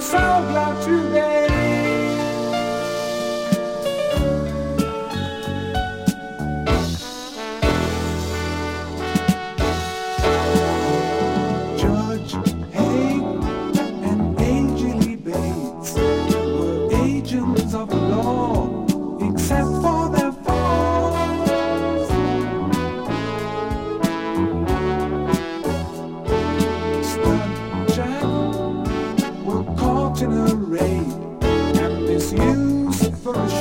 so glad today. Judge Haig and A.G. Lee Bates were agents of the law, except for their faults. Stud Jack were caught in a raid and misused for a